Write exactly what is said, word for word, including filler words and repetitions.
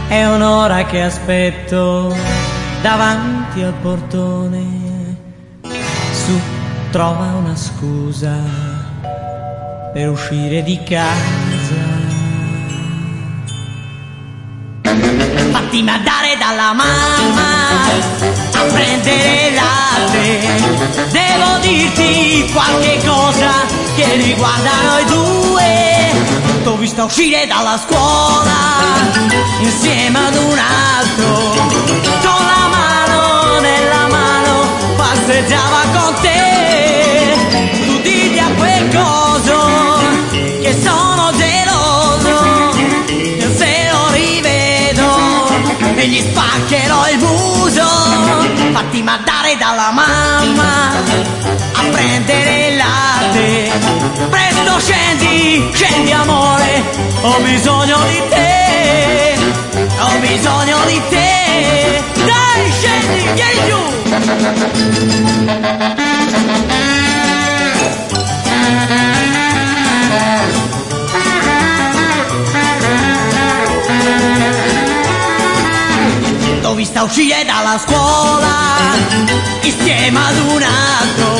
È un'ora che aspetto davanti al portone. Su, trova una scusa per uscire di casa. Fatti mandare dalla mamma a prendere latte. Devo dirti qualche cosa che riguarda noi due. T'ho vista uscire dalla scuola insieme ad un altro, con la mano nella mano passeggiava con te. Tu digli a quel coso che sono geloso, che se lo rivedo e gli spaccherò il muso. Fatti mandare dalla mamma a prendere il latte. Presto scendi, scendi amore, ho bisogno di te, ho bisogno di te. Dai scendi, vieni giù. T'ho vista uscire dalla scuola insieme ad un altro,